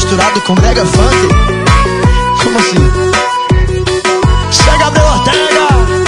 misturado com brega funk. Como assim? Isso é Gabriel Ortega.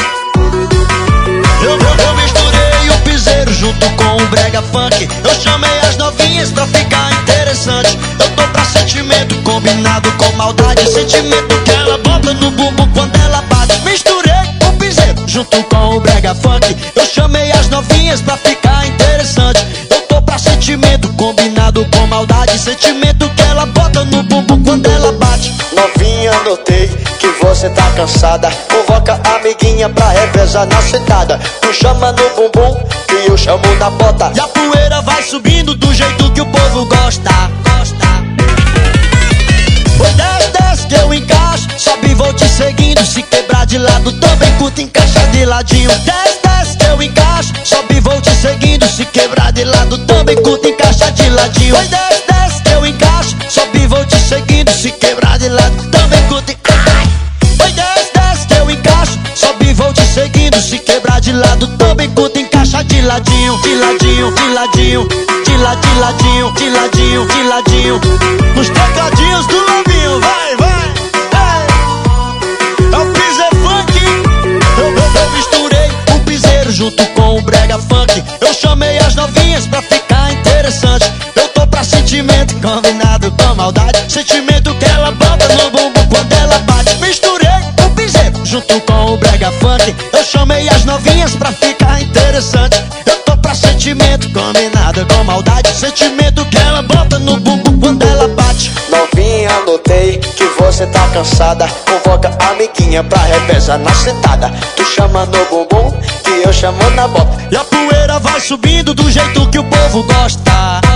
Eu misturei o piseiro junto com o brega funk. Eu chamei as novinhas pra ficar interessante. Eu tô pra sentimento combinado com maldade. Sentimento que ela bota no bumbum quando ela bate. Misturei o piseiro junto com o brega funk. Eu chamei as novinhas pra ficar interessante. Eu tô pra sentimento combinado com maldade. Sentimento que ela bota no bumbum quando ela bate. Novinha, notei que você tá cansada. Convoca a amiguinha pra revezar na sentada. Tu chama no bumbum que eu chamo na bota. E a poeira vai subindo do jeito que o povo gosta. Oi, desce que eu encaixo. Sobe e vou te seguindo. Se quebrar de lado também curto, encaixa de ladinho. Desce que eu encaixo. Sobe e vou te seguindo. Se quebrar de lado também curto, encaixa de ladinho. Oi, desce que eu encaixo. Sobe e vou te seguindo. Se quebrar de lado também curto. Oi, desce que eu encaixo. Sobe e vou te seguindo. Se quebrar de lado também curto, encaixa de ladinho. De ladinho, de ladinho. De ladinho, de ladinho, de ladinho. Nos tecladinhos do novinho, vai, vai. É o piseiro funk. Eu misturei o piseiro junto com o brega funk. Eu chamei as novinhas pra ficar interessante. Eu tô pra sentimento combinado com maldade. Sentimento que ela bota no bumbum quando ela bate. Misturei o piseiro junto com o brega funk. Eu chamei as novinhas pra ficar interessante. Eu tô pra sentimento combinado com maldade. Sentimento que ela bota no bumbum quando ela bate. Novinha, notei que você tá cansada. Convoca a amiguinha pra revezar na sentada. Tu chama no bumbum que eu chamo na bota. E a poeira vai subindo do jeito que o povo gosta.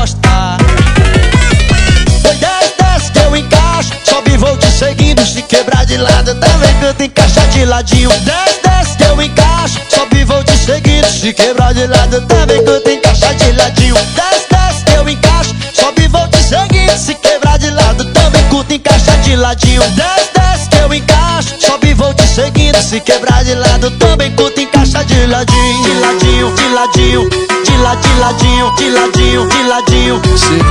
Oi, desce que eu encaixo. Sobe e vou te seguindo. Se quebrar de lado também canto, encaixa de ladinho. Desce que eu encaixo. Sobe e vou te seguindo. Se quebrar de lado também canto, encaixa de ladinho. Desce que eu encaixo. Sobe e vou te seguindo. Se quebrar de lado também curto, encaixa de ladinho. Desce que eu encaixo. Sobe e vou te seguindo. Se quebrar de lado também curto, encaixa de ladinho. De ladinho, de ladinho. De ladinho, de ladinho, de ladinho.